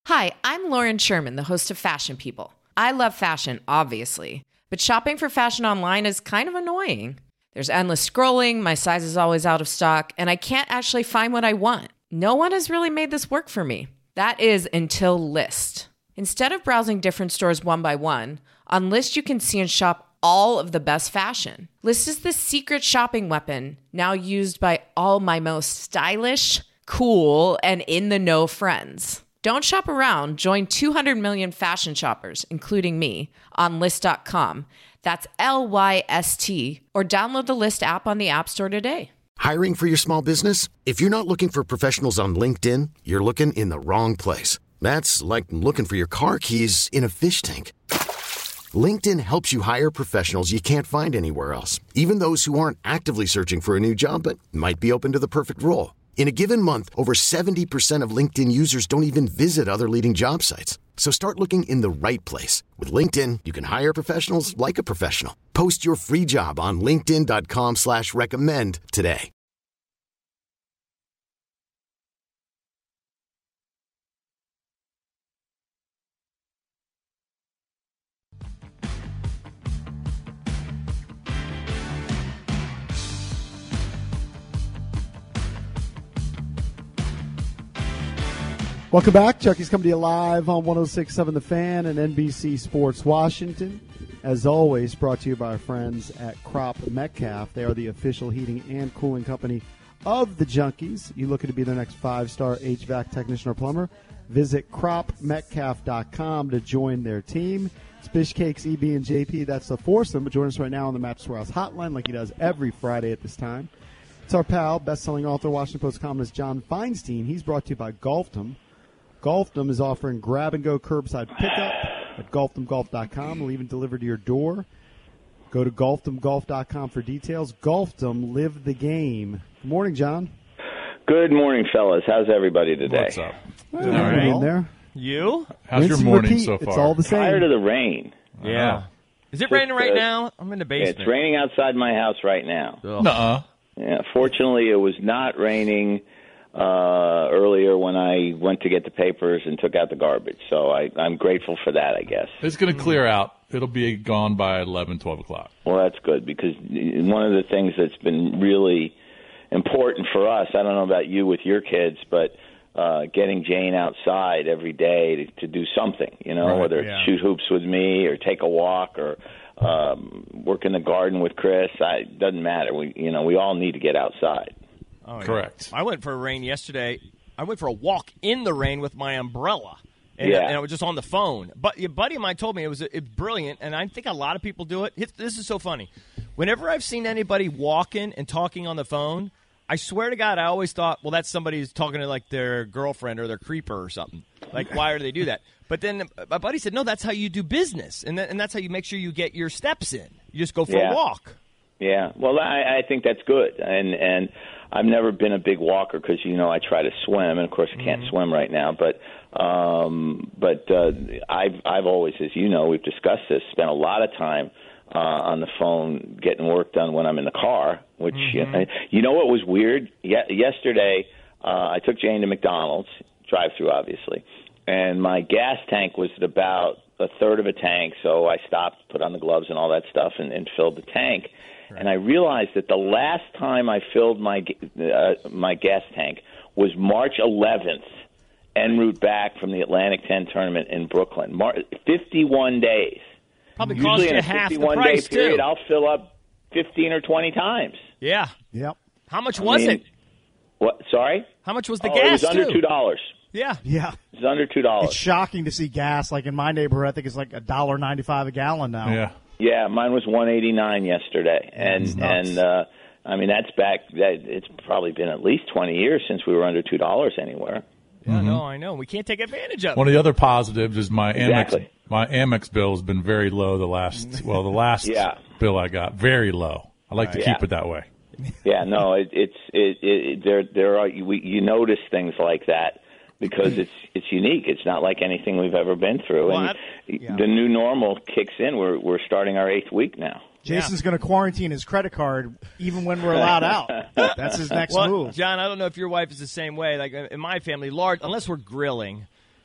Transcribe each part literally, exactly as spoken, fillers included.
Hi, I'm Lauren Sherman, the host of Fashion People. I love fashion, obviously, but shopping for fashion online is kind of annoying. There's endless scrolling, my size is always out of stock, and I can't actually find what I want. No one has really made this work for me. That is until Lyst. Instead of browsing different stores one by one, on Lyst you can see and shop all of the best fashion. Lyst is the secret shopping weapon now used by all my most stylish, cool, and in-the-know friends. Don't shop around. Join two hundred million fashion shoppers, including me, on Lyst dot com. That's L Y S T. Or download the Lyst app on the App Store today. Hiring for your small business? If you're not looking for professionals on LinkedIn, you're looking in the wrong place. That's like looking for your car keys in a fish tank. LinkedIn helps you hire professionals you can't find anywhere else, even those who aren't actively searching for a new job but might be open to the perfect role. In a given month, over seventy percent of LinkedIn users don't even visit other leading job sites. So start looking in the right place. With LinkedIn, you can hire professionals like a professional. Post your free job on linkedin dot com slash recommend today. Welcome back. Chucky's coming to you live on one oh six point seven The Fan and N B C Sports Washington. As always, brought to you by our friends at Crop Metcalf. They are the official heating and cooling company of the Junkies. You looking to be their next five-star H V A C technician or plumber? Visit crop metcalf dot com to join their team. It's Fish Cakes, E B, and J P. That's the foursome. But join us right now on the Mattress Warehouse hotline like he does every Friday at this time. It's our pal, best-selling author, Washington Post columnist John Feinstein. He's brought to you by Golfdom. Golfdom is offering grab-and-go curbside pickup at golfdom golf dot com. We'll even deliver to your door. Go to golfdom golf dot com for details. Golfdom, live the game. Good morning, John. Good morning, fellas. How's everybody today? What's up? Well, all right. In there. You? How's Rinse your and morning repeat. so far? It's all the same. Tired of the rain. Yeah. Is it Just, raining right uh, now? I'm in the basement. It's raining outside my house right now. Nuh-uh. Yeah, fortunately, it was not raining uh, earlier when I went to get the papers and took out the garbage. So I, I'm grateful for that, I guess. It's going to clear out. It'll be gone by eleven, twelve o'clock. Well, that's good because one of the things that's been really important for us, I don't know about you with your kids, but uh, getting Jane outside every day to, to do something, you know, Right, whether it's yeah. shoot hoops with me or take a walk or um, work in the garden with Chris. I, it doesn't matter. We, you know, we all need to get outside. Oh, yeah. Correct. I went for a rain yesterday. I went for a walk in the rain with my umbrella. And, Yeah. and I was just on the phone. But a buddy of mine told me it was it was brilliant, and I think a lot of people do it. It- This is so funny. Whenever I've seen anybody walking and talking on the phone, I swear to God, I always thought, well, that's somebody who's talking to, like, their girlfriend or their creeper or something. Like, why do they do that? But then my buddy said, no, that's how you do business, and, that, and that's how you make sure you get your steps in. You just go for Yeah. a walk. Yeah, well, I, I think that's good, and and I've never been a big walker because you know I try to swim, and of course I can't Mm-hmm. swim right now. But um, but uh, I've I've always, as you know, we've discussed this, spent a lot of time uh, on the phone getting work done when I'm in the car. Which Mm-hmm. uh, you know what was weird? Ye- yesterday uh, I took Jane to McDonald's, drive-through obviously, and my gas tank was at about a third of a tank, so I stopped, put on the gloves and all that stuff, and, and filled the tank. And I realized that the last time I filled my uh, my gas tank was March eleventh, en route back from the Atlantic ten tournament in Brooklyn. Mar- fifty-one days. Probably Usually cost in you a half the fifty-one price, day period, too. I'll fill up fifteen or twenty times. Yeah. Yep. How much I was mean, it? What? Sorry? How much was the oh, gas, it was under too? two dollars. Yeah. Yeah. It was under two dollars. It's shocking to see gas. Like in my neighborhood, I think it's like a dollar ninety-five a gallon now. Yeah. Yeah, mine was one eighty-nine yesterday, and nuts. and uh, I mean that's back. That it's probably been at least twenty years since we were under two dollars anywhere. Yeah, no, I know. We can't take advantage of One it. of the other positives is my Exactly. Amex. My Amex bill has been very low the last. Well, the last Yeah. bill I got very low. I like to Yeah. keep it that way. Yeah, no, it, it's it, it, there. There are we, you notice things like that because it's it's unique. It's not like anything we've ever been through, Well, and I- yeah. the new normal kicks in. We're we're starting our eighth week now. Jason's going to quarantine his credit card even when we're allowed out. That's his next Well, move. John, I don't know if your wife is the same way. Like in my family, large unless we're grilling,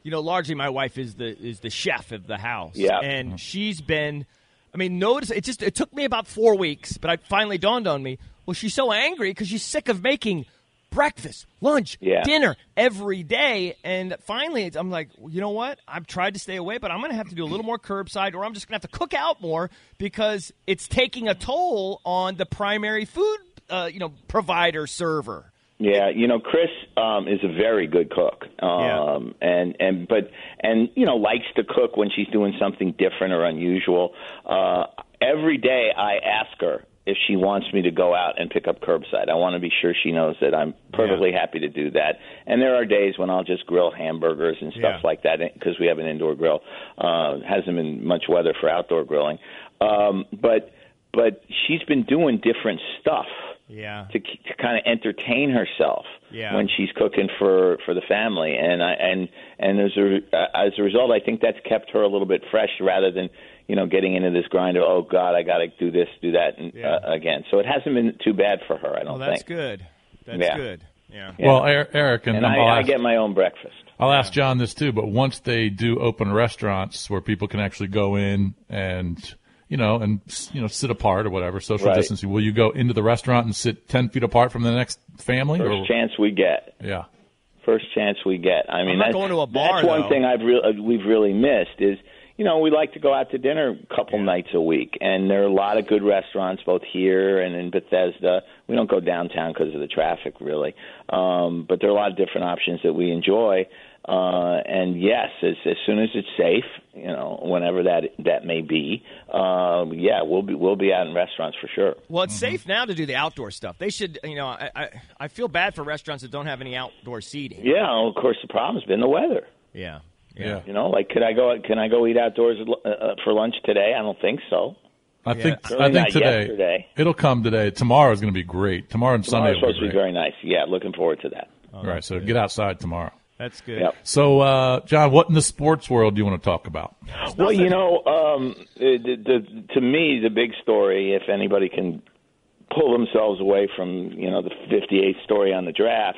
you know, largely my wife is the is the chef of the house. Yeah. And she's been, I mean, notice it just it took me about four weeks, but it finally dawned on me. Well, she's so angry because she's sick of making breakfast, lunch, yeah. dinner every day. And finally, it's, I'm like, you know what? I've tried to stay away, but I'm going to have to do a little more curbside, or I'm just going to have to cook out more because it's taking a toll on the primary food, uh, you know, provider server. Yeah, you know, Chris um, is a very good cook, um, yeah. and and but and you know likes to cook when she's doing something different or unusual. Uh, every day, I ask her if she wants me to go out and pick up curbside. I want to be sure she knows that I'm perfectly yeah. happy to do that. And there are days when I'll just grill hamburgers and stuff yeah. like that because we have an indoor grill. Uh, hasn't been much weather for outdoor grilling, um, but but she's been doing different stuff. Yeah. To to kind of entertain herself yeah. when she's cooking for, for the family, and I and and as a as a result, I think that's kept her a little bit fresh rather than you know getting into this grind of oh God, I got to do this, do that, and yeah. uh, again. So it hasn't been too bad for her. I don't well, that's think. good. That's yeah. good. Yeah. yeah. Well, Eric and, and I, I I get my own breakfast. I'll yeah. ask John this too, but once they do open restaurants where people can actually go in and. You know, and, you know, sit apart or whatever, social right. distancing. Will you go into the restaurant and sit ten feet apart from the next family? First or? chance we get. Yeah. First chance we get. I mean, I'm not that's, going to a bar, that's one though. thing I've re- we've really missed is, you know, we like to go out to dinner a couple yeah. nights a week, and there are a lot of good restaurants both here and in Bethesda. We don't go downtown because of the traffic, really, um, but there are a lot of different options that we enjoy. Uh, and yes, as, as soon as it's safe, you know, whenever that that may be, uh, yeah, we'll be we'll be out in restaurants for sure. Well, it's mm-hmm. safe now to do the outdoor stuff. They should, you know, I, I I feel bad for restaurants that don't have any outdoor seating. Yeah, well, of course the problem's been the weather. Yeah, yeah. yeah. You know, like could I go can I go eat outdoors uh, for lunch today? I don't think so. I yeah. think Certainly I think not today yesterday. It'll come today. Tomorrow is going to be great. Tomorrow and Sunday Tomorrow's will supposed be to be great. very nice. Yeah, looking forward to that. Oh, All right, so good. get outside tomorrow. That's good. Yep. So, uh, John, what in the sports world do you want to talk about? Well, you know, um, the, the, to me, the big story, if anybody can pull themselves away from, you know, the fifty-eighth story on the draft,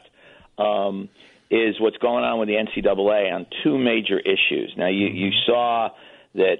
um, is what's going on with the N C double A on two major issues. Now, you, you saw that,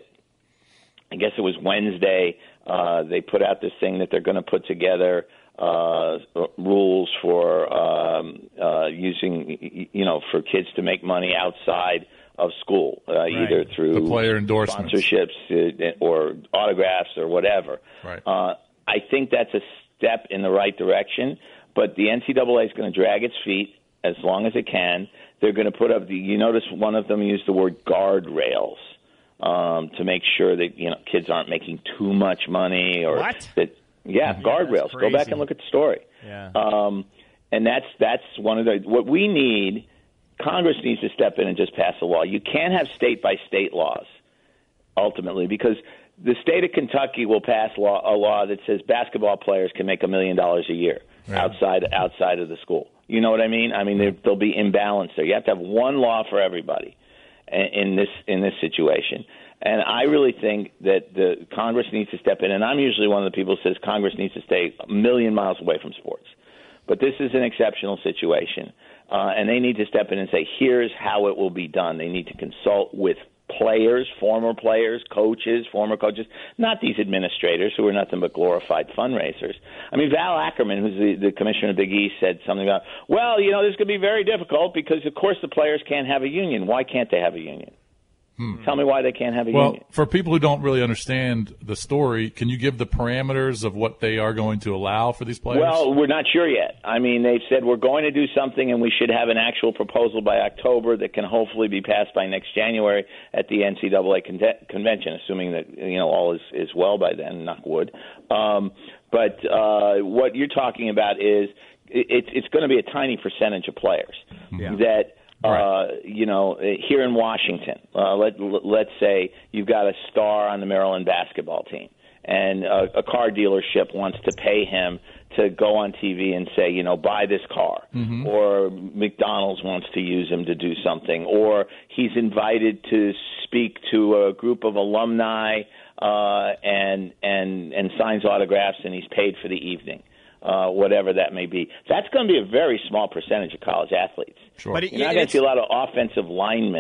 I guess it was Wednesday, uh, they put out this thing that they're going to put together uh, rules for um, uh, using, you know, for kids to make money outside of school, uh, right. either through the player endorsements, sponsorships, uh, or autographs or whatever. Right. Uh, I think that's a step in the right direction, but the N C double A is going to drag its feet as long as it can. They're going to put up the, you notice one of them used the word guardrails um, to make sure that, you know, kids aren't making too much money or what? that. Yeah, yeah guardrails. Go back and look at the story. Yeah. Um, and that's that's one of the what we need. Congress needs to step in and just pass a law. You can't have state by state laws ultimately because the state of Kentucky will pass law, a law that says basketball players can make a million dollars a year right. outside outside of the school. You know what I mean? I mean there, there'll be imbalance there. You have to have one law for everybody in this in this situation. And I really think that the Congress needs to step in. And I'm usually one of the people who says Congress needs to stay a million miles away from sports. But this is an exceptional situation. Uh, and they need to step in and say, here's how it will be done. They need to consult with players, former players, coaches, former coaches, not these administrators who are nothing but glorified fundraisers. I mean, Val Ackerman, who's the, the commissioner of Big East, said something about, well, you know, this could be very difficult because, of course, the players can't have a union. Why can't they have a union? Hmm. Tell me why they can't have a well, union. Well, for people who don't really understand the story, can you give the parameters of what they are going to allow for these players? Well, we're not sure yet. I mean, they've said we're going to do something, and we should have an actual proposal by October that can hopefully be passed by next January at the N C double A con- convention, assuming that you know all is, is well by then, knock wood. Um, but uh, what you're talking about is it, it's going to be a tiny percentage of players yeah. that – Right. Uh, you know, here in Washington, uh, let, let's say you've got a star on the Maryland basketball team, and a, a car dealership wants to pay him to go on T V and say, you know, buy this car, mm-hmm. or McDonald's wants to use him to do something, or he's invited to speak to a group of alumni uh, and and and signs autographs, and he's paid for the evening. Uh, whatever that may be. That's going to be a very small percentage of college athletes. Sure. But it, You're not going to see a lot of offensive linemen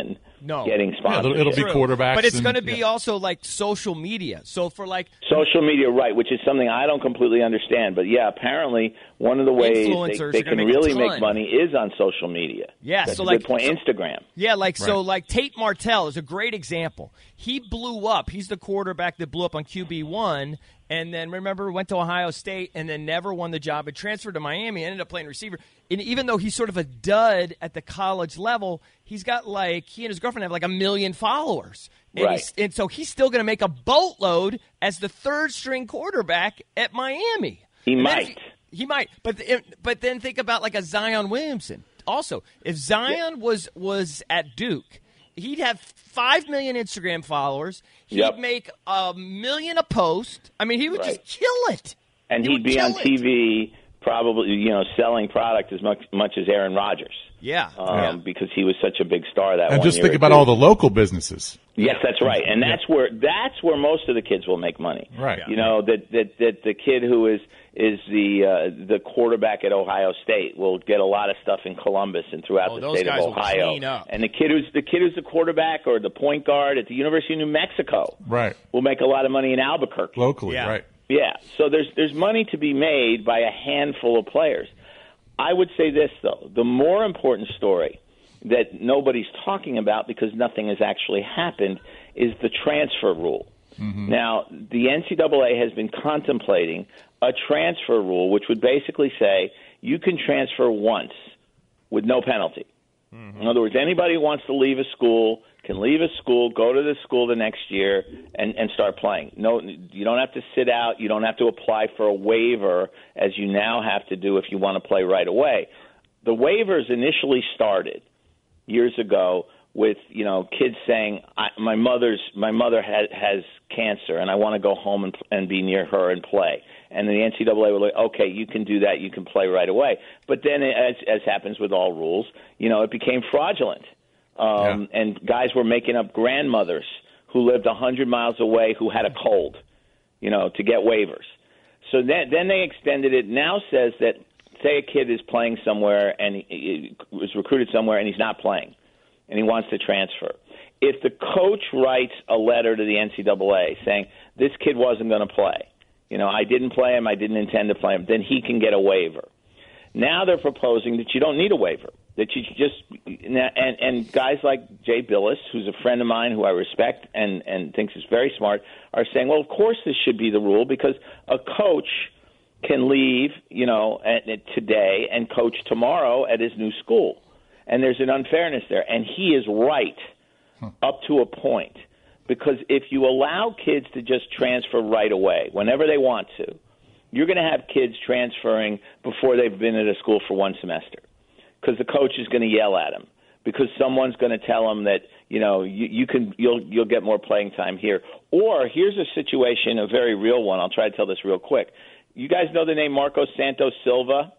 No. getting Yeah, sponsored. it'll, it'll be True. quarterbacks. But it's and- going to be yeah. also like social media. So for like Social media, right, which is something I don't completely understand. But, yeah, apparently one of the ways Influencers they, are they gonna can make a really ton. make money is on social media. Yeah, That's so a like- good point. so- Instagram. Yeah, like so Right. like Tate Martell is a great example. He blew up. He's the quarterback that blew up on Q B one and then remember went to Ohio State and then never won the job and transferred to Miami, ended up playing receiver. And even though he's sort of a dud at the college level, he's got like he and his girlfriend have like a million followers. And, Right. he's, and so he's still going to make a boatload as the third string quarterback at Miami. He And then might. if He, he might. But but then think about like a Zion Williamson. Also, if Zion was was at Duke, he'd have five million Instagram followers. He'd Yep. make a million a post. I mean, he would Right. just kill it. And He he'd would be on kill T it. V probably, you know, selling product as much, much as Aaron Rodgers. Yeah. Um, yeah. Because he was such a big star that And one just year think or about two. all the local businesses. Yes, that's right, and that's where that's where most of the kids will make money. Right. You know that that that the kid who is is the uh, the quarterback at Ohio State will get a lot of stuff in Columbus and throughout Oh, the those state guys of will Ohio. clean up. And the kid who's the kid who's the quarterback or the point guard at the University of New Mexico Right. will make a lot of money in Albuquerque. Locally, Yeah. right. Yeah, so there's there's money to be made by a handful of players. I would say this though: the more important story that nobody's talking about because nothing has actually happened is the transfer rule. Mm-hmm. Now, the N C double A has been contemplating a transfer rule, which would basically say you can transfer once with no penalty. Mm-hmm. In other words, anybody who wants to leave a school can leave a school, go to the school the next year, and, and start playing. No, you don't have to sit out. You don't have to apply for a waiver, as you now have to do if you want to play right away. The waivers initially started years ago with, you know, kids saying, I, my mother's my mother has, has cancer, and I want to go home and, and be near her and play. And the N C double A were like, okay, you can do that. You can play right away. But then, as, as happens with all rules, you know, it became fraudulent. Um, Yeah. And guys were making up grandmothers who lived one hundred miles away who had a cold, you know, to get waivers. So then, then they extended it. Now says that, say a kid is playing somewhere and he, he was recruited somewhere and he's not playing and he wants to transfer. If the coach writes a letter to the N C double A saying, this kid wasn't going to play, you know, I didn't play him, I didn't intend to play him, then he can get a waiver. Now they're proposing that you don't need a waiver, that you just and and guys like Jay Billis, who's a friend of mine who I respect and and thinks is very smart, are saying, well, of course this should be the rule because a coach can leave, you know, at, at today and coach tomorrow at his new school, and there's an unfairness there, and he is right huh. up to a point, because if you allow kids to just transfer right away whenever they want to, you're going to have kids transferring before they've been at a school for one semester, because the coach is going to yell at them, because someone's going to tell them that, you know, you, you can you'll you'll get more playing time here. Or here's a situation, a very real one. I'll try to tell this real quick. You guys know the name Marcos Santos Silva?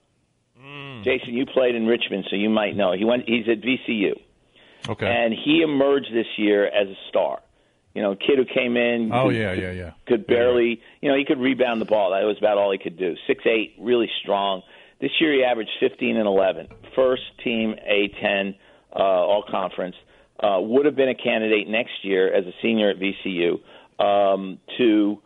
Mm. Jason, you played in Richmond, so you might know. He went. He's at V C U. Okay. And he emerged this year as a star. You know, a kid who came in. Oh, could, yeah, yeah, yeah. Could barely, you know, he could rebound the ball. That was about all he could do. six eight, really strong. This year he averaged fifteen and eleven. First team A ten, uh, all conference. Uh, would have been a candidate next year as a senior at V C U um, to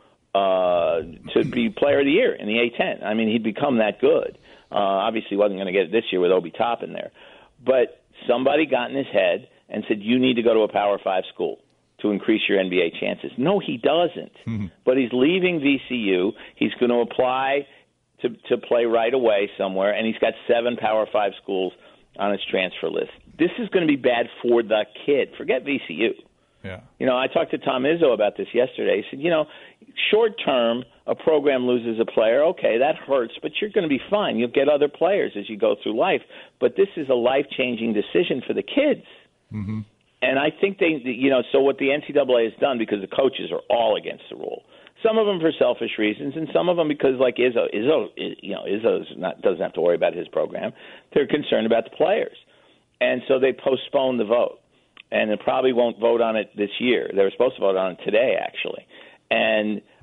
uh, to be player of the year in the A ten. I mean, he'd become that good. Uh, obviously, he wasn't going to get it this year with Obi Toppin there. But somebody got in his head and said, you need to go to a Power Five school to increase your N B A chances. No, he doesn't. Mm-hmm. But he's leaving V C U. He's going to apply to, to play right away somewhere, and he's got seven Power Five schools on his transfer list. This is going to be bad for the kid. Forget V C U. Yeah. You know, I talked to Tom Izzo about this yesterday. He said, you know, short term, a program loses a player. Okay, that hurts, but you're going to be fine. You'll get other players as you go through life. But this is a life-changing decision for the kids. Mm-hmm. And I think they, you know, so what the N C double A has done, because the coaches are all against the rule. Some of them for selfish reasons, and some of them because, like Izzo, Izzo, you know, Izzo's not doesn't have to worry about his program. They're concerned about the players, and so they postponed the vote, and they probably won't vote on it this year. They were supposed to vote on it today, actually, and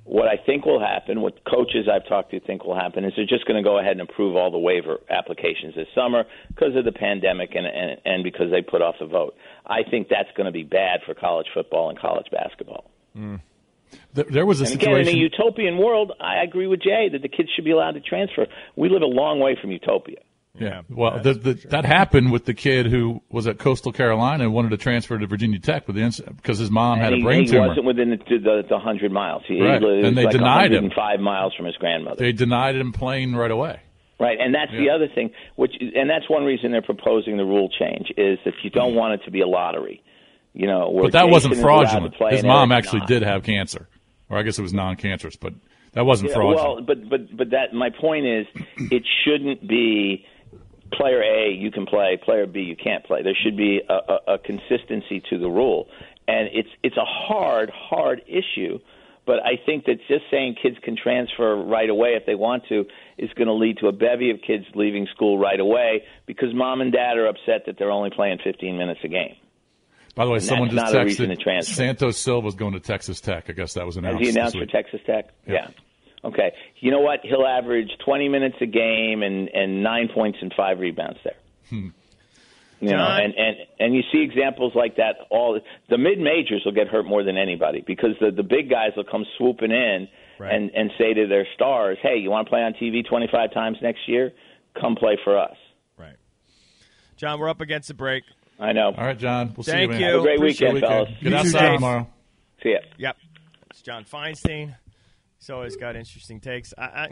What I think will happen, what coaches I've talked to think will happen, is they're just going to go ahead and approve all the waiver applications this summer because of the pandemic and, and, and because they put off the vote. I think that's going to be bad for college football and college basketball. Mm. There, there was a and situation. Again, in a utopian world, I agree with Jay that the kids should be allowed to transfer. We live a long way from utopia. Yeah, well, the, the, that happened with the kid who was at Coastal Carolina and wanted to transfer to Virginia Tech with the, because his mom and had he, a brain he tumor. He wasn't within the, the, the one hundred miles. He, right. he was and they like denied him. one hundred five miles from his grandmother. They denied him playing right away. Right, and that's yeah. the other thing, which and that's one reason they're proposing the rule change, is that you don't want it to be a lottery. You know, where but that Jason wasn't fraudulent. His mom Eric's actually not. did have cancer, or I guess it was non-cancerous, but that wasn't yeah, fraudulent. Well, but but but that my point is, it shouldn't be player A you can play, player B you can't play. There should be a, a, a consistency to the rule, and it's it's a hard hard issue. But I think that just saying kids can transfer right away if they want to is going to lead to a bevy of kids leaving school right away because mom and dad are upset that they're only playing fifteen minutes a game. By the way, and someone just texted reason to transfer. Santos Silva's going to Texas Tech. I guess that was announced. Has he announced this for week. Texas Tech? Yep. Yeah. Okay. You know what? He'll average twenty minutes a game and, and nine points and five rebounds there. Hmm. You know, and, and, and you see examples like that. All the mid majors will get hurt more than anybody because the, the big guys will come swooping in right. and, and say to their stars, "Hey, you want to play on T V twenty-five times next year? Come play for us." Right. John, we're up against the break. I know. All right, John. We'll Thank see you, man. you. Have a great Appreciate weekend, fellas. Get You outside too, tomorrow. See ya. Yep. It's John Feinstein. He's always got interesting takes. I, I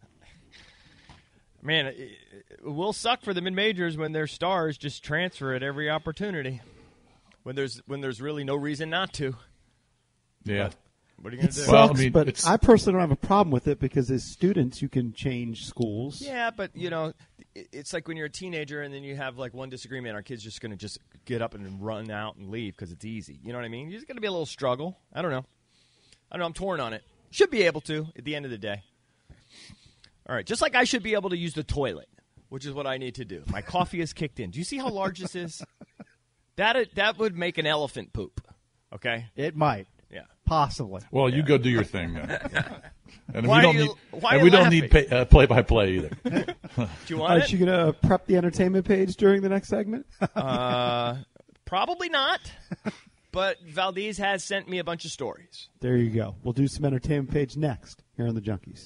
Man, it, it will suck for the mid-majors when their stars just transfer at every opportunity. When there's when there's really no reason not to. Yeah. What are you going It to do? sucks, Well, I mean, but it's- I personally don't have a problem with it because as students, you can change schools. Yeah, but, you know, it- it's like when you're a teenager and then you have, like, one disagreement. Our kid's just going to just get up and run out and leave because it's easy. You know what I mean? There's going to be a little struggle. I don't know. I don't know. I'm torn on it. Should be able to at the end of the day. All right, just like I should be able to use the toilet, which is what I need to do. My coffee is kicked in. Do you see how large this is? That that would make an elephant poop, okay? It might. Yeah. Possibly. Well, you go do your thing then. And Why we don't are you- need, why are and you we don't laughing? need pay, uh, play-by-play either. Do you want Aren't it? you going to prep the entertainment page during the next segment? Uh, probably not, but Valdez has sent me a bunch of stories. There you go. We'll do some entertainment page next here on the Junkies.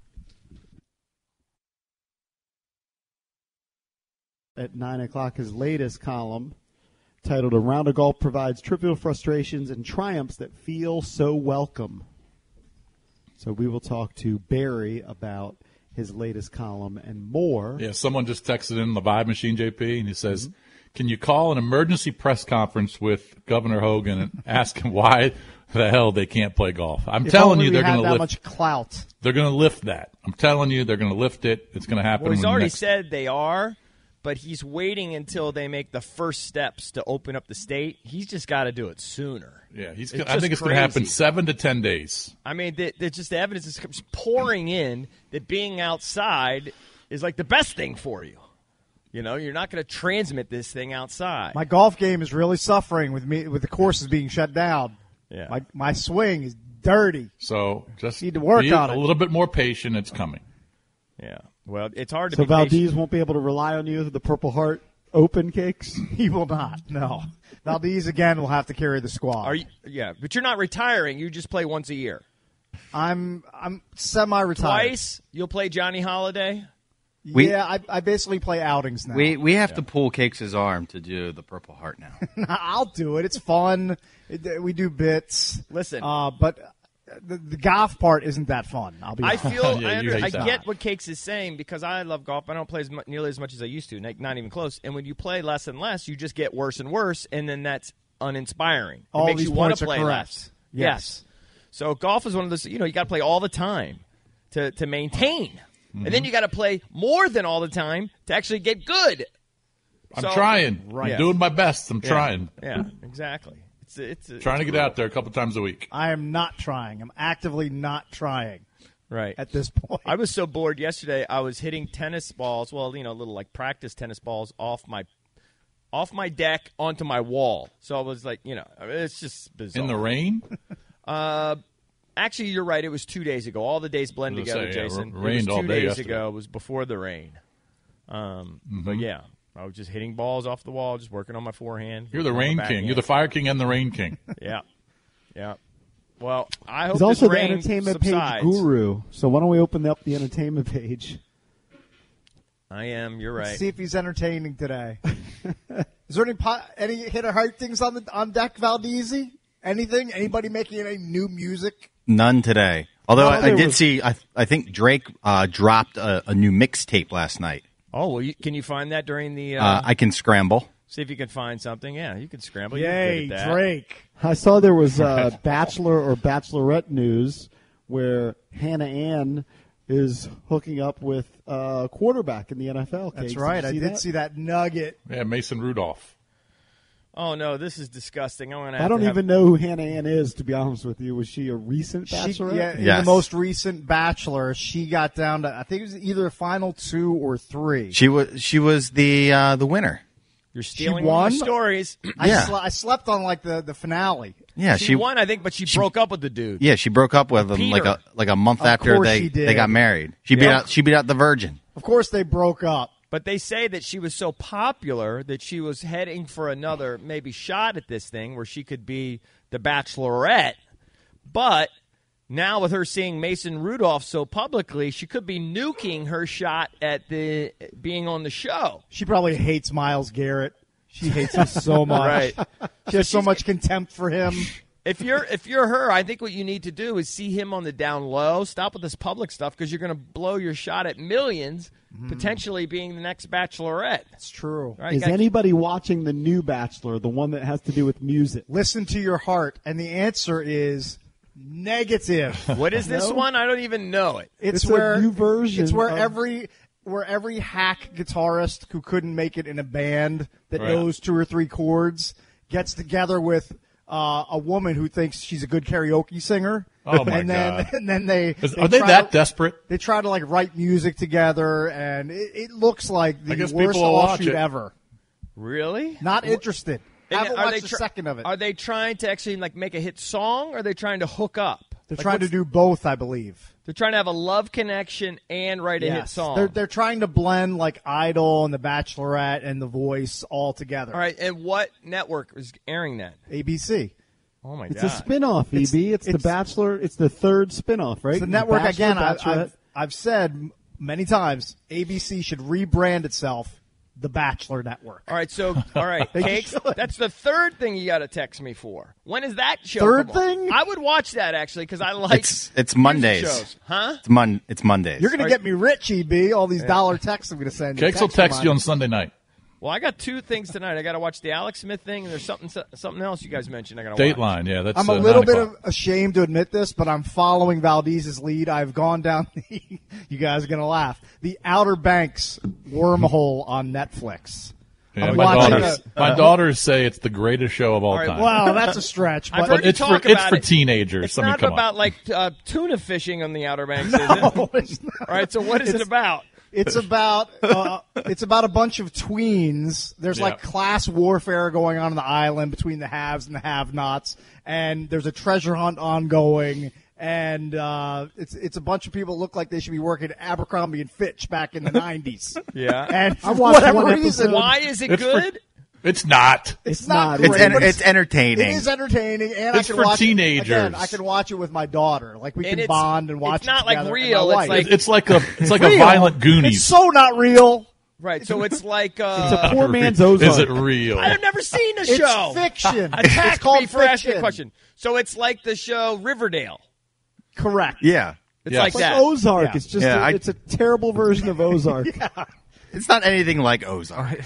At nine o'clock, his latest column, titled "A Round of Golf Provides Trivial Frustrations and Triumphs That Feel So Welcome." So we will talk to Barry about his latest column and more. Yeah, someone just texted in the Vibe Machine, J P, and he says, can you call an emergency press conference with Governor Hogan and ask him why the hell they can't play golf? I'm If telling only you we they're had going to that lift much clout. They're going to lift that. I'm telling you they're going to lift it. It's going to happen. Well, he's when already next- said they are, but he's waiting until they make the first steps to open up the state. He's just got to do it sooner. Yeah, he's. It's I just think it's going to happen crazy. seven to ten days. I mean, the, the, just the evidence is pouring in that being outside is like the best thing for you. You know, you're not going to transmit this thing outside. My golf game is really suffering with me with the courses being shut down. Yeah. My my swing is dirty. So just Need to work be on a it. little bit more patient. It's coming. Yeah. Well, it's hard to So be patient. Valdez won't be able to rely on you with the Purple Heart Open cakes? He will not. No. Valdez again will have to carry the squad. Are you? Yeah, but you're not retiring. You just play once a year. I'm I'm semi-retired. Twice, you'll play Johnny Holiday. We- yeah, I, I basically play outings now. We we have to pull Cakes' arm to do the Purple Heart now. I'll do it. It's fun. It, we do bits. Listen. uh, but the, the golf part isn't that fun. I'll be. I honest. feel Yeah, I, you under, I hate that. get what Cakes is saying because I love golf. I don't play as mu- nearly as much as I used to, like, not even close. And when you play less and less, you just get worse and worse, and then that's uninspiring. It All makes these you want points to are play correct. less. Yes. So golf is one of those. You know, you got to play all the time to to maintain, and then you got to play more than all the time to actually get good. I'm So- trying. Right. I'm doing my best. I'm Yeah. trying. Yeah, exactly. It's it's, it's Trying to get out there a couple times a week. I am not trying. I'm actively not trying right. at this point. I was so bored yesterday. I was hitting tennis balls. Well, you know, little like practice tennis balls off my off my deck onto my wall. So I was like, you know, it's just bizarre. In the rain? Uh, Actually, you're right. It was two days ago. All the days blend I was together, gonna say, yeah, Jason. it rained it was all two day days yesterday. ago. It was before the rain. Um, Mm-hmm. But yeah, I was just hitting balls off the wall, just working on my forehand. You're the working on rain my king. backhand. You're the fire king and the rain king. Yeah, yeah. Well, I hope He's also this the rain entertainment subsides. page guru. So why don't we open up the entertainment page? I am. You're right. See if he's entertaining today. Is there any po- any hit or heart things on the on deck, Valdezi? Anything? Anybody making any new music? None today. Although No, I, I there did was- see, I, I think Drake uh, dropped a, a new mixtape last night. Oh, well, you, can you find that during the? Uh, Uh, I can scramble. see if you can find something. Yeah, you can scramble. You're Yay, good at that. Drake. I saw there was uh, Bachelor or Bachelorette news where Hannah Ann is hooking up with a quarterback in the N F L. That's Cakes. Did right. you I see did that? see that nugget. Yeah, Mason Rudolph. Oh no, this is disgusting. I'm gonna. I Have don't to have- even know who Hannah Ann is, to be honest with you. Was she a recent She, Bachelorette? yeah, in Yes. the most recent Bachelor, she got down to I think it was either final two or three. She was she was the uh, the winner. You're stealing won? one of my stories. I, Yeah. sle- I slept on like the, the finale. Yeah, she, she, won, I think, but she, broke up with the dude. Yeah, she broke up with him Peter. like a like a month Of after course they she did. they got married. She beat Yeah. out she beat out the Virgin. Of course, they broke up. But they say that she was so popular that she was heading for another maybe shot at this thing where she could be the Bachelorette. But now with her seeing Mason Rudolph so publicly, she could be nuking her shot at the being on the show. She probably hates Myles Garrett. She hates him so much. Right. She has so much contempt for him. If you're if you're her, I think what you need to do is see him on the down low. Stop with this public stuff because you're going to blow your shot at millions, potentially being the next Bachelorette. It's true. Right? Is Got- anybody watching the new Bachelor, the one that has to do with music? Listen to your heart, and the answer is negative. What is this No. one? I don't even know it. It's, It's a where new version It's where of- every where every hack guitarist who couldn't make it in a band that Right. knows two or three chords gets together with uh, a woman who thinks she's a good karaoke singer. Oh, my and then, God. And then they, Is- are they try that to, desperate? They try to like write music together, and it, it looks like the I guess worst people will watch offshoot it. ever. Really? Not interested. And Haven't are watched they a tr- second of it. Are they trying to actually like make a hit song, or are they trying to hook up? They're Like, trying to what's- do both, I believe. They're trying to have a love connection and write a hit Yes. song. They're they're trying to blend like Idol and The Bachelorette and The Voice all together. All right, and what network is airing that? A B C. Oh my It's god! a spin-off, E B. It's, it's- The Bachelor. It's the third spin-off, right? It's the network Bachelor, again. I, Bachelorette. I've, I've said m- many times A B C should rebrand itself The Bachelor Network. All right, so all right, Cakes. should. That's the third thing you got to text me for. When is that show? Third come on? thing? I would watch that actually because I like It's it's music Mondays. shows. Huh? It's mon it's Mondays. You're going to get me rich, E B. All these dollar texts I'm going to send. you. Cakes will text you on reminders. Sunday night. Well, I got two things tonight. I got to watch the Alex Smith thing, and there's something something else you guys mentioned. I got to watch. Dateline, yeah, that's I'm a uh, little nine bit o'clock. of ashamed to admit this, but I'm following Valdez's lead. I've gone down the, you guys are going to laugh, the Outer Banks wormhole on Netflix. Yeah, I'm my watching daughters, a- my daughters say it's the greatest show of all, All right, time. Wow, that's a stretch. I've But heard you it's for talk it's about for it. teenagers. It's I mean, not come about on. like uh, tuna fishing on the Outer Banks, is it? no, it's not. All right, so what is it It's- about? It's about uh, it's about a bunch of tweens. There's like Yeah. class warfare going on on the island between the haves and the have-nots, and there's a treasure hunt ongoing. And uh, it's it's a bunch of people that look like they should be working at Abercrombie and Fitch back in the nineties. Yeah. And for I watched whatever one reason, episode. Why is it It's for- good? It's not. it's, It's not. not. Great, It's en- but it's entertaining. It is entertaining, and It's I can for watch teenagers. It, again, I can watch it with my daughter. Like we And can it's- bond and watch. it's not it like together, and real, my it's wife. like- It's like a it's like a Real. violent Goonies. It's so not real. Right, so it's like uh, It's a poor man's Is Ozark. it real? I've never seen the It's show. fiction. Attack it's called me for asking a fiction. question. So it's like the show Riverdale. Correct. yeah. It's Yes. like Like that. Ozark. Yeah. It's just Yeah, a, I- it's a terrible version of Ozark. It's not anything like Ozark.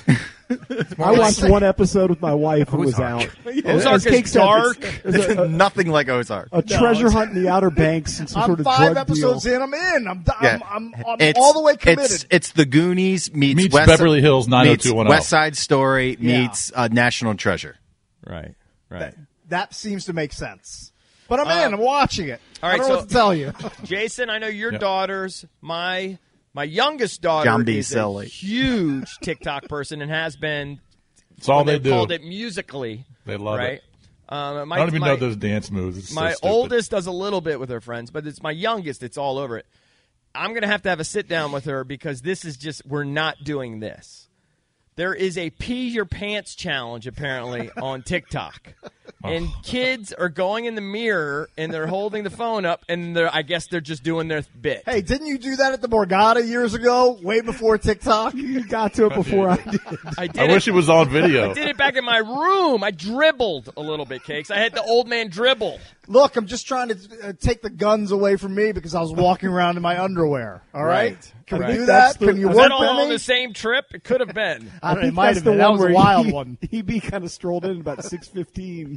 I watched one episode with my wife and was out. Ozark As is Cake said, dark. it's- it's a, a, Nothing like Ozark. a treasure hunt in the Outer Banks and some I'm sort of five drug episodes deal. in. I'm in. I'm Yeah. I'm, I'm, I'm It's- all the way committed. It's, it's the Goonies meets, Meets West, Beverly Hills nine oh meets two one oh. West Side Story Yeah. meets uh, National Treasure. Right, right. that seems to make sense. But I'm in. I'm watching it. all right, I don't know so- what to tell you. Jason, I know your Yeah. daughters. My my youngest daughter John B. is Silly. a huge TikTok person and has been. It's all when they they've do. Called it Musically. They love right? it. Um, my, I don't even my, know those dance moves. It's my so stupid. oldest does a little bit with her friends, but it's my youngest. It's all over it. I'm going to have to have a sit down with her because this is just, we're not doing this. There is a pee your pants challenge, apparently, on TikTok. And kids are going in the mirror, and they're holding the phone up, and they're, I guess they're just doing their bit. Hey, didn't you do that at the Borgata years ago, way before TikTok? You got to it before I did. I did I it. wish it was on video. I did it back in my room. I dribbled a little bit, Cakes. I had the old man dribble. Look, I'm just trying to uh, take the guns away from me because I was walking around in my underwear. All right? Right. Can Right. we do That's that? the- Can you Was work that all Benny? on the same trip? It could have been. I don't know, think it might that's have the been. That one was a where wild he, one. He be kind of strolled in about six fifteen.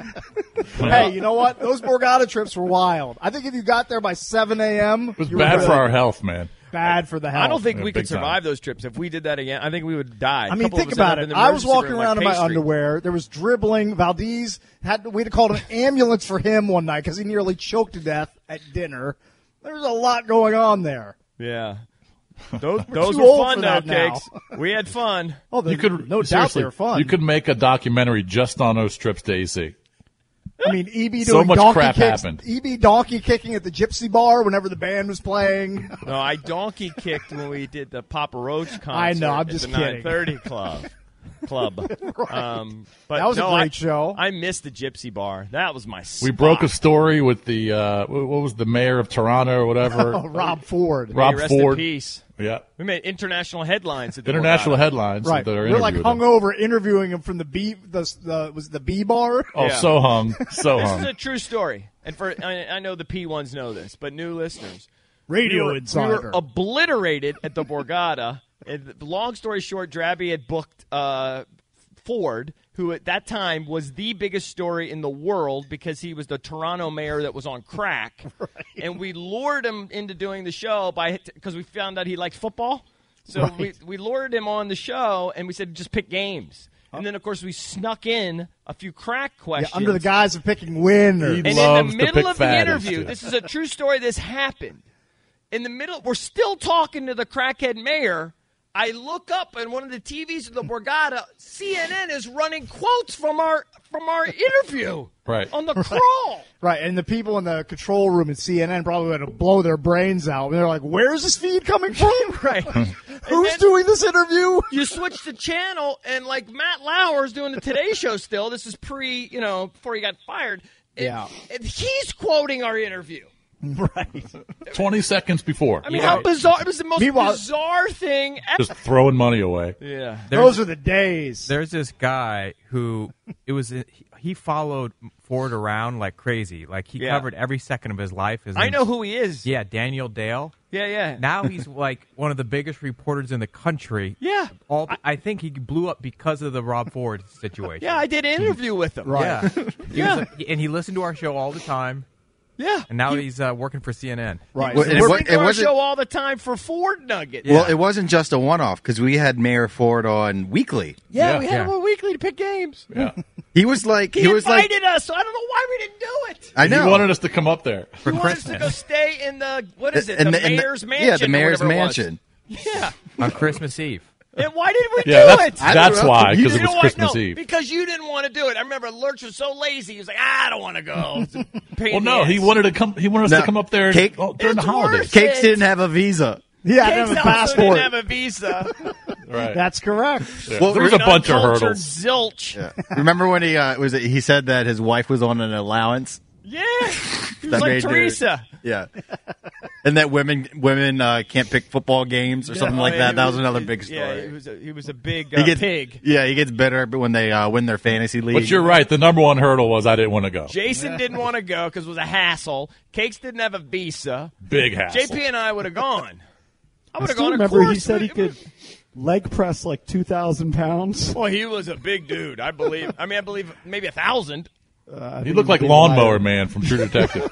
Hey, you know what? Those Borgata trips were wild. I think if you got there by seven a.m., It was you were bad good. for our health, man. Bad for the health. I don't think Yeah, we could big time. survive those trips. If we did that again, I think we would die. I A mean, couple of think us about ended it. up in the I was emergency walking room around like in my pastry. underwear. There was dribbling. Valdez had we had to call an ambulance for him one night because he nearly choked to death at dinner. There's a lot going on there. Yeah. Those those too were old fun, for though, that now. Cakes. We had fun. Oh, You could no doubt seriously, they were fun. You could make a documentary just on those trips to A C. I mean, E B So doing much donkey crap kicks. happened. E B donkey kicking at the Gypsy Bar whenever the band was playing. No, I donkey kicked when we did the Papa Roach concert. I know, I'm at just the kidding. nine thirty Club. Club. um, but That was a no, great I, show. I missed the Gypsy Bar. That was my. We spot. broke a story with the uh, what what was the mayor of Toronto or whatever. Oh, Rob Ford. Rob May he rest Ford. in peace. Yeah, We made international headlines. At the international Borgata. headlines. Right. That are We're like interviewing him. hungover interviewing him from the B. The, the was it the B bar. Oh, Yeah. so hung, so This hung. is a true story, and for I, I know the P ones know this, but new listeners. Radio we were, Insider. We were obliterated at the Borgata. And long story short, Drabby had booked uh, Ford, who at that time was the biggest story in the world because he was the Toronto mayor that was on crack. Right. And we lured him into doing the show by because we found out he liked football. So Right. we, we lured him on the show, and we said, just pick games. And then, of course, we snuck in a few crack Yeah, questions. under the guise of picking win. Or, He And loves in to the middle pick of the fatties, interview, too. this is a true story. This happened. In the middle, we're still talking to the crackhead mayor. I look up, and one of the T Vs of the Borgata, C N N is running quotes from our from our interview. Right. On the crawl. Right, and the people in the control room at C N N probably had to blow their brains out. They're like, "Where's this feed coming from? Right. Who's then- doing this interview?" You switch the channel, and like Matt Lauer's doing the Today Show still. This is pre, you know, before he got fired. And, Yeah. and he's quoting our interview. Right. Twenty seconds before, I mean, how bizarre! It was the most Meanwhile- bizarre thing ever. just throwing money away. Yeah. Those are the days. There's this guy who it was he followed Ford around like crazy. Like he Yeah. covered every second of his life. His I name's- know who he is. Yeah, Daniel Dale. Yeah, yeah. Now he's like one of the biggest reporters in the country. Yeah. All I, think he blew up because of the Rob Ford situation. Yeah, I did an interview with him. Right. Yeah. He Yeah. was a- and he listened to our show all the time. Yeah. And now He- he's uh, working for C N N. Right. Well, So and it we're- wa- Listen to our wasn't- show all the time for Ford Nuggets. Well, it wasn't just a one-off because we had Mayor Ford on weekly. Yeah, Yeah. we had him Yeah. on weekly to pick games. Yeah, He was like, He, he, was like, invited us, so I don't know why we didn't do it. I know. he wanted us to come up there. He wanted us to go stay in the what is it? And The, the- and the- mayor's mansion. Yeah, the or mayor's whatever it was. mansion. Yeah. On Christmas Eve. And why did we Yeah, do that's, it? I that's don't know. why You because You it know was what? Christmas No, Eve. because you didn't want to do it. I remember Lurch was so lazy. He was like, "Ah, I don't want to go. It's a pain Well, in the no, he ass. wanted to come. He wanted us No, to come up there Cake- oh, during the It's holidays. worse. Cakes didn't have a visa. Yeah, I Cakes didn't have a also passport. didn't have a visa. Right. That's correct. Yeah. Well, there was a an bunch of Uncultured hurdles. Zilch. Yeah. Remember when he uh, was? He said that his wife was on an allowance. Yeah. He was That like made your- Teresa. Yeah, and that women women uh, can't pick football games or something Oh, like yeah, that. he That was another big story. Yeah, he was a, he was a big He uh, gets, pig. Yeah, he gets better when they uh, win their fantasy league. But you're right. The number one hurdle was I didn't want to go. Jason didn't want to go because it was a hassle. Cakes didn't have a visa. Big hassle. J P and I would have gone. I I would have still gone. Of remember he course. said he It could was- leg press like two thousand pounds. Well, he was a big dude. I believe. I mean, I believe maybe a thousand. Uh, He looked like Lawnmower Man from True Detective.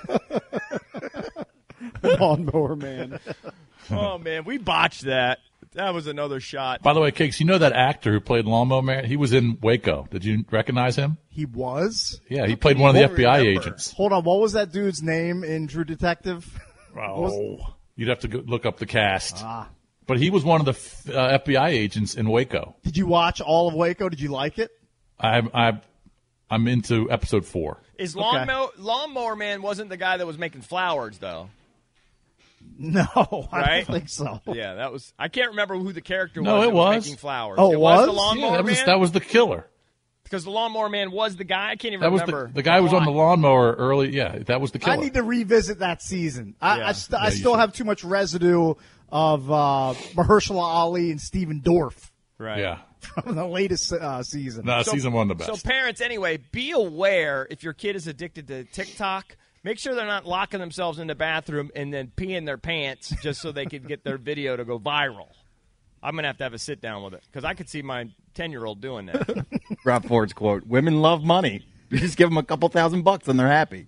Lawnmower Man. Oh man, we botched that. That was another shot. By the way, Cakes, you know that actor who played Lawnmower Man? He was in Waco. Did you recognize him? He was. Yeah, he played one of the you F B I remember? agents. Hold on, what was that dude's name in True Detective? Oh, you'd have to go look up the cast. But he was one of the f- uh, F B I agents in Waco. Did you watch all of Waco? Did you like it? I, I, I'm into episode four. Is Okay. Lawnmower, Lawnmower Man wasn't the guy that was making flowers, though? No, I Right? don't think so. Yeah, that was. I can't remember who the character No, was it that was, was. making flowers. Oh, it it was, was? the Lawnmower Yeah, that was Man? that was the killer. Because the Lawnmower Man was the guy. I can't even That was remember. the, the guy who was on the plot. lawnmower early. Yeah, that was the killer. I need to revisit that season. I, Yeah. I, st- Yeah, I you still should. have too much residue of uh, Mahershala Ali and Steven Dorff Right. Yeah, from the latest uh, season. no, So- season one the best. So parents, anyway, be aware if your kid is addicted to TikTok. Make sure they're not locking themselves in the bathroom and then peeing their pants just so they could get their video to go viral. I'm gonna have to have a sit down with it because I could see my ten year old doing that. Rob Ford's quote: "Women love money. You just give them a couple thousand bucks and they're happy."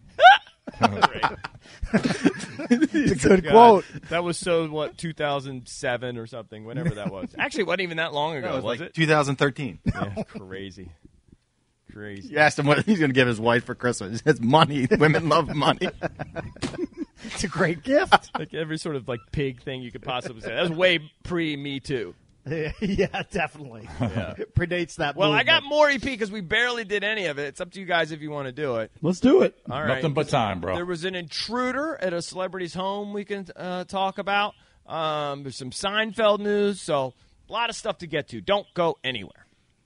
It's a good God, quote. That was so what two thousand seven or something, whenever that was. Actually, it wasn't even that long ago, That was, was like it? two thousand thirteen. Yeah, crazy, crazy. You asked him what he's going to give his wife for Christmas. He says money. Women love money. It's a great gift. Like every sort of like pig thing you could possibly say. That was way pre Me Too. Yeah, definitely. Yeah. It predates that. Well, I movement. got more E P because we barely did any of it. It's up to you guys if you want to do it. Let's do it. All right. Nothing but time, bro. There was an intruder at a celebrity's home we can uh, talk about. Um, there's some Seinfeld news, so a lot of stuff to get to. Don't go anywhere.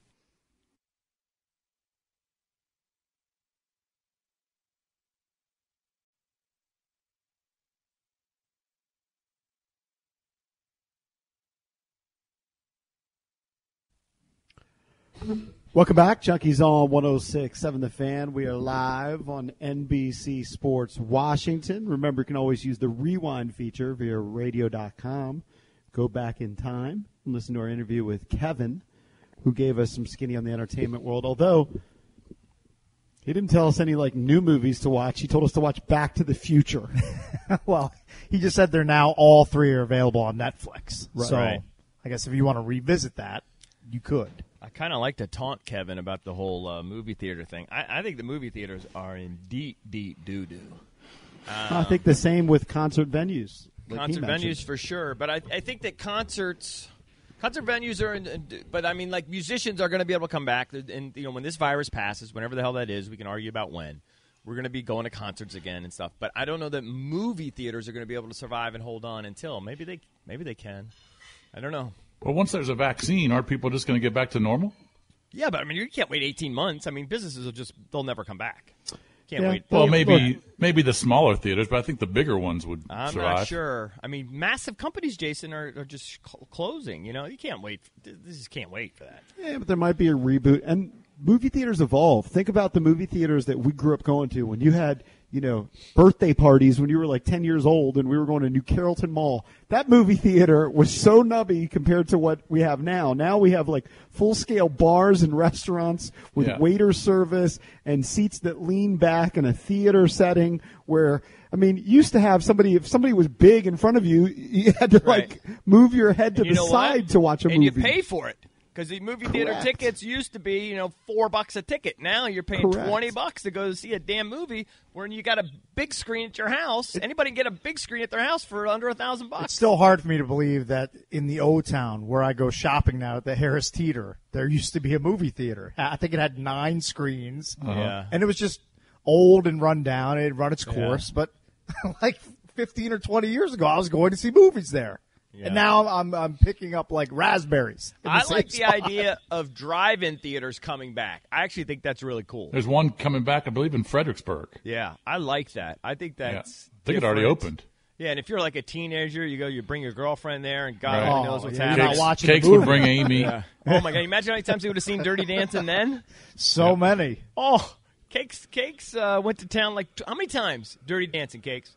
Welcome back. Junkies on one oh six point seven The Fan. We are live on N B C Sports Washington. Remember, you can always use the rewind feature via radio dot com. Go back in time and listen to our interview with Kevin, who gave us some skinny on the entertainment world. Although he didn't tell us any like new movies to watch. He told us to watch Back to the Future. Well, he just said they're now all three are available on Netflix. Right. So Right. I guess if you want to revisit that, you could. I kind of like to taunt Kevin about the whole uh, movie theater thing. I, I think the movie theaters are in deep, deep doo-doo. I think the same with concert venues. like he Concert mentioned. venues for sure, but I, I think that concerts, concert venues are, in, but I mean, like musicians are going to be able to come back, and you know, when this virus passes, whenever the hell that is, we can argue about when. We're going to be going to concerts again and stuff, but I don't know that movie theaters are going to be able to survive and hold on until maybe they, maybe they can. I don't know. Well, once there's a vaccine, aren't people just going to get back to normal? Yeah, but I mean, you can't wait eighteen months. I mean, businesses will just, they'll never come back. Can't Yeah. wait. Well, Look, maybe look. maybe the smaller theaters, but I think the bigger ones would I'm survive. not sure. I mean, massive companies, Jason, are, are just cl- closing. You know, you can't wait. This just can't wait for that. Yeah, but there might be a reboot. And movie theaters evolve. Think about the movie theaters that we grew up going to when you had, you know, birthday parties when you were like ten years old and we were going to New Carrollton Mall. That movie theater was so nubby compared to what we have now. Now we have like full-scale bars and restaurants with Yeah. waiter service and seats that lean back in a theater setting where, I mean, you used to have somebody, if somebody was big in front of you, you had to Right. like move your head to And you the know side what? to watch a and movie. you pay for it. Because the movie theater Correct. tickets used to be, you know, four bucks a ticket. Now you're paying Correct. twenty bucks to go to see a damn movie. When you got a big screen at your house, anybody can get a big screen at their house for under a thousand It's bucks. still hard for me to believe that in the O-Town, where I go shopping now at the Harris Teeter, there used to be a movie theater. I think it had nine screens. Yeah. And it was just old and run down. It had run its course. But like fifteen or twenty years ago, I was going to see movies there. Yeah. And now I'm I'm picking up like raspberries. in the I same like the spot. idea of drive-in theaters coming back. I actually think that's really cool. There's one coming back, I believe, in Fredericksburg. Yeah, I like that. I think Yeah. that's. I think it already different. opened. Yeah, and if you're like a teenager, you go, you bring your girlfriend there, and God Right. only Oh, knows what's yeah, you're happening. not Cakes, watching the Cakes would movie. bring Amy. Yeah. Oh my God! Imagine how many times we would have seen Dirty Dancing then. So many. Oh, Cakes, Cakes uh, went to town like t- how many times? Dirty Dancing, Cakes.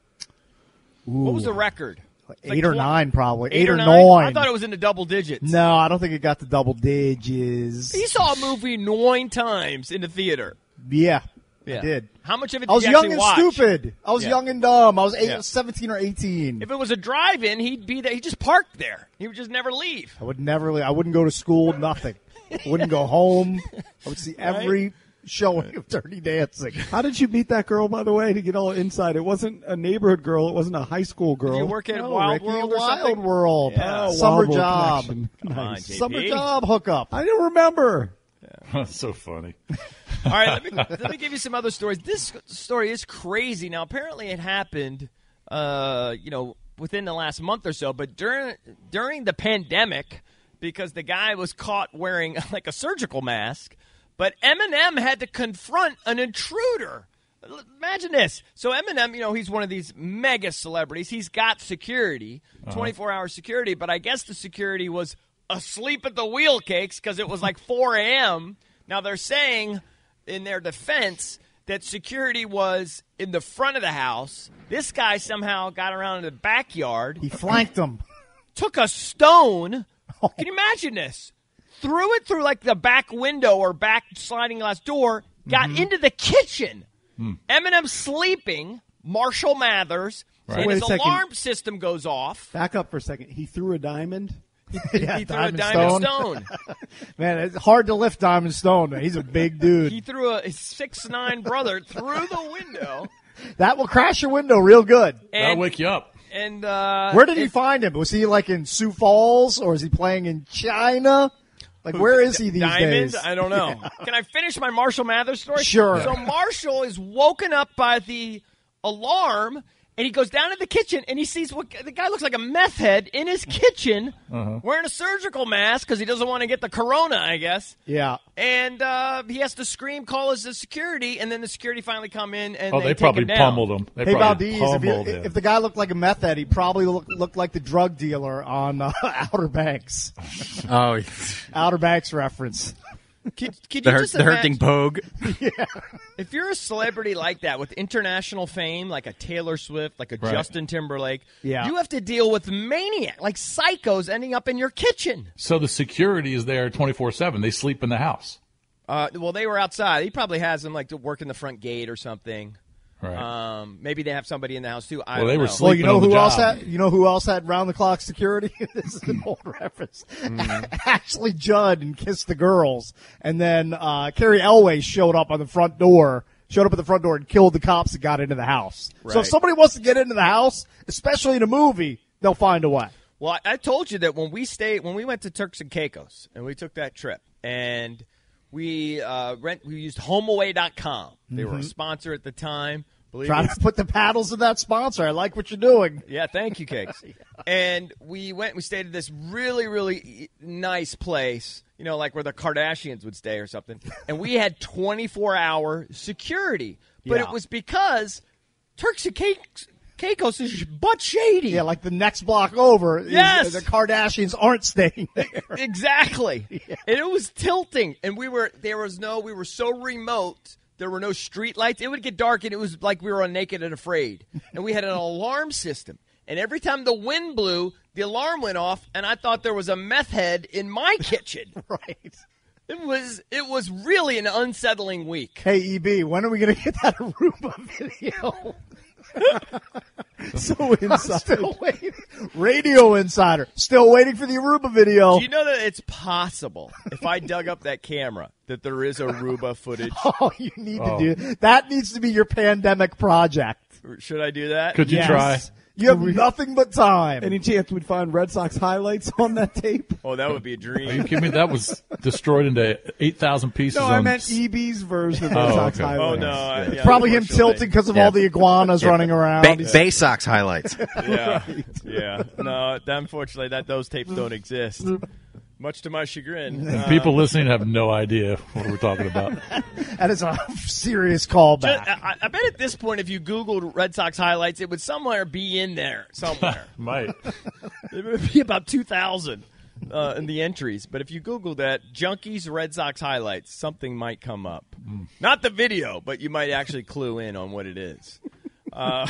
What was the record? It's like Eight or tw- nine, probably. Eight, or nine. nine? I thought it was in the double digits. No, I don't think it got to double digits. He saw a movie nine times in the theater. Yeah, Yeah. I did. How much of it did I was you young actually and watch? stupid. I was Yeah. young and dumb. I was eight, Yeah. seventeen or eighteen. If it was a drive-in, he'd be there. He'd just park there. He would just never leave. I would never. I wouldn't go to school. Nothing. I wouldn't go home. I would see every showing of Dirty Dancing. How did you meet that girl, by the way, to get all inside? It wasn't a neighborhood girl. It wasn't a high school girl. Did you work at No, Wild Ricky, World or Wild something? World. Yeah. Oh, Summer Wild World job. connection. Come on, Nice. J P. Summer job hookup. I didn't remember. That's so funny. All right, let me, let me give you some other stories. This story is crazy. Now, apparently it happened, uh, you know, within the last month or so, but during during the pandemic, because the guy was caught wearing like a surgical mask, but Eminem had to confront an intruder. Imagine this. So Eminem, you know, he's one of these mega celebrities. He's got security, twenty-four hour security, but I guess the security was asleep at the wheel, Cakes, because it was like four a.m. Now, they're saying in their defense that security was in the front of the house. This guy somehow got around in the backyard. He flanked him. Took a stone. Can you imagine this? Threw it through like the back window or back sliding glass door, got mm-hmm. into the kitchen. Mm. Eminem sleeping, Marshall Mathers, right. and Wait his a second. alarm system goes off. Back up for a second. He threw a diamond? yeah, he threw diamond a diamond stone. stone. Man, it's hard to lift Diamond Stone. Man. He's a big dude. He threw a six nine brother through the window. That will crash your window real good. And, That'll wake you up. And uh, Where did he find him? Was he like in Sioux Falls or is he playing in China? Like, where is he these Diamond? days? I don't know. Yeah. Can I finish my Marshall Mathers story? Sure. So Marshall is woken up by the alarm, and he goes down to the kitchen, and he sees what the guy looks like a meth head in his kitchen uh-huh. wearing a surgical mask because he doesn't want to get the corona, I guess. Yeah. And uh, he has to scream, call his security, and then the security finally come in, and oh, they, they take probably him down. pummeled him. They hey, probably Valdez, if, pummeled you, him. if the guy looked like a meth head, he probably look, looked like the drug dealer on uh, Outer Banks. Oh, Outer Banks reference. Could, could the, you hurt, just the hurting pogue. Yeah. If you're a celebrity like that with international fame, like a Taylor Swift, like a right. Justin Timberlake, yeah. you have to deal with maniac, like psychos ending up in your kitchen. So the security is there twenty-four seven. They sleep in the house. Uh, well, they were outside. He probably has them like to work in the front gate or something. Right. Um, maybe they have somebody in the house too. I well, don't they were know. sleeping Well, you know on the who job. else had? You know who else had round the clock security? This is an old reference. Mm-hmm. Ashley Judd and Kiss the Girls, and then uh, Carrie Elway showed up on the front door. Showed up at the front door and killed the cops that got into the house. Right. So if somebody wants to get into the house, especially in a movie, they'll find a way. Well, I, I told you that when we stayed, when we went to Turks and Caicos, and we took that trip, and we uh, rent, we used HomeAway dot com. They mm-hmm. were a sponsor at the time. Believe Trying me. to put the paddles in that sponsor. I like what you're doing. Yeah, thank you, Cakes. yeah. And we went, we stayed at this really, really nice place, you know, like where the Kardashians would stay or something. And we had twenty-four hour security. But yeah. it was because Turks and Caicos, Caicos is butt shady. Yeah, like the next block over, yes. is, the Kardashians aren't staying there. Exactly. Yeah. And it was tilting. And we were, there was no, we were so remote. There were no street lights. It would get dark, and it was like we were on Naked and Afraid. And we had an alarm system. And every time the wind blew, the alarm went off, and I thought there was a meth head in my kitchen. Right. It was it was really an unsettling week. Hey, E B, when are we going to get that Aruba video? So Insider. Still waiting. Radio Insider. Still waiting for the Aruba video. Do you know that it's possible, if I dug up that camera, that there is Aruba footage? Oh, you need oh. to do that. Needs to be your pandemic project. Should I do that? Could you yes. try? You have nothing but time. Any chance we'd find Red Sox highlights on that tape? Oh, that would be a dream. Are you kidding me? That was destroyed into eight thousand pieces. No, on I meant E B's version of Red Oh, Sox okay. highlights. Oh, no. I, yeah, Probably him tilting because of Yeah. all the iguanas Yeah. running around. Bay, He's- Bay Sox highlights. Yeah, yeah. No, unfortunately, that those tapes don't exist. Much to my chagrin. And Uh, people listening have no idea what we're talking about. That is a serious callback. Just, I, I bet at this point, if you Googled Red Sox highlights, it would somewhere be in there somewhere. Might. It would be about two thousand uh, in the entries. But if you Google that, Junkies Red Sox highlights, something might come up. Mm. Not the video, but you might actually clue in on what it is. Uh,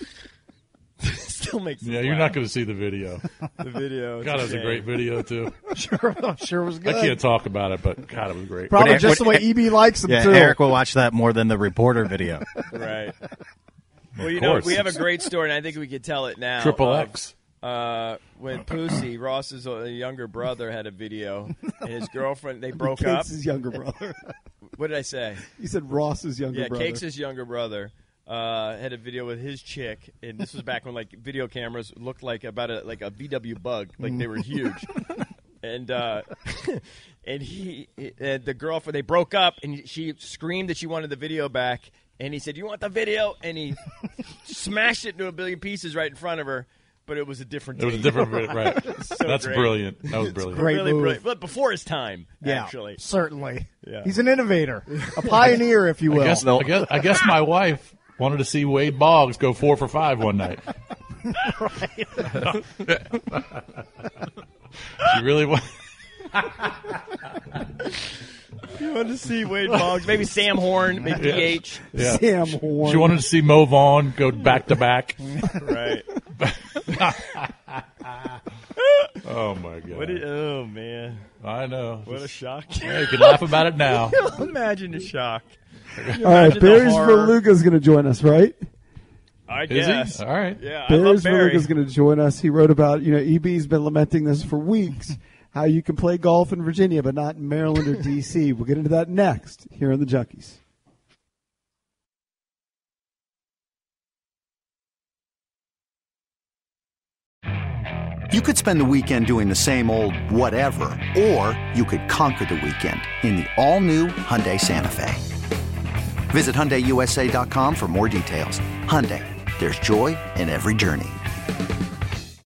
still makes Yeah, me you're laugh. not going to see the video. The video. God, it was a great video, too. Sure, I'm sure it was good. I can't talk about it, but God, it was great. Probably What- just what- the way E B likes them, Yeah, too. Eric will watch that more than the reporter video. Right. Well, you Of know, course. we have a great story, and I think we could tell it now. Triple of, X. Uh, when Pussy, Ross's uh, younger brother, had a video, and his girlfriend, they broke Cakes' up. his younger brother. What did I say? You said Ross's younger Yeah, brother. Cakes' younger brother uh, had a video with his chick, and this was back when like video cameras looked like about a like a V W bug, like they were huge. and uh, and he, uh, the girlfriend, they broke up, and she screamed that she wanted the video back. And he said, "You want the video?" And he smashed it into a billion pieces right in front of her. But it was a different. It was a different, right? So That's great. brilliant. That was brilliant. Great really move. brilliant. But before his time, Yeah, actually. certainly. Yeah. He's an innovator, a pieneer, if you will. I guess, I guess, I guess my wife wanted to see Wade Boggs go four for five one night. She really wanted. You wanted to see Wade Boggs, maybe Sam Horn, maybe P H. Yeah. Sam Horn. She wanted to see Mo Vaughn go back to back. Right. Oh my god! What did, oh man! I know. What a shock! Yeah, you can laugh about it now. Imagine the shock. All right, Barry's Verluga is going to join us, right? I Is guess. he? All right. Yeah, I love Barry's Barry. Verluga is going to join us. He wrote about, you know, E B's been lamenting this for weeks, how you can play golf in Virginia but not in Maryland or D C. We'll get into that next here on the Junkies. You could spend the weekend doing the same old whatever, or you could conquer the weekend in the all-new Hyundai Santa Fe. Visit Hyundai U S A dot com for more details. Hyundai, there's joy in every journey.